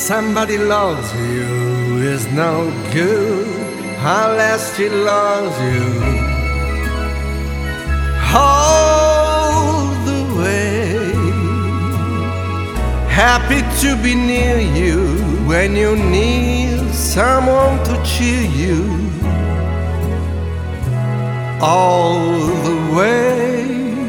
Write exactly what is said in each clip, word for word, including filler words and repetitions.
somebody loves you is no good unless she loves you all the way. Happy to be near you when you need someone to cheer you all the way.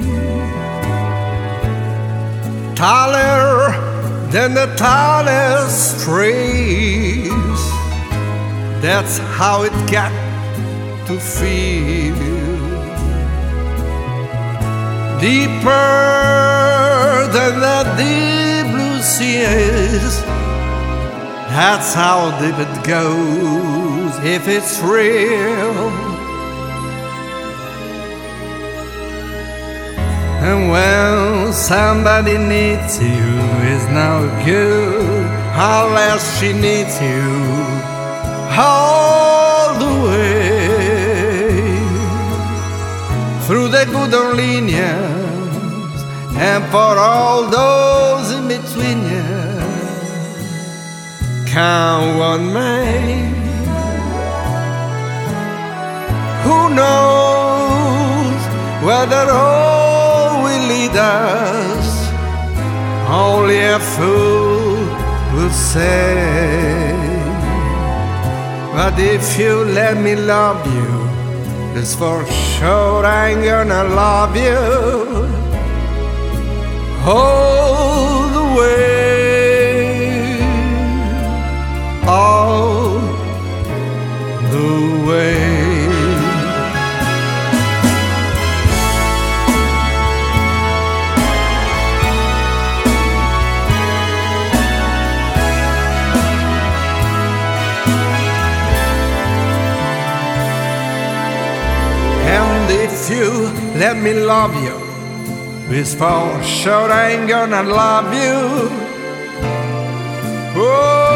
Taller than the tallest trees, that's how it got to feel. Deeper than the deep blue seas, that's how deep it goes if it's real. And when somebody needs you is no good unless she needs you all the way. Through the good old linears and for all those in between you, come one may. Who knows whether all lead us, only a fool will say. But if you let me love you, it's for sure I'm gonna love you all the way, all the way. If you let me love you, it's for sure I ain't gonna love you. Oh.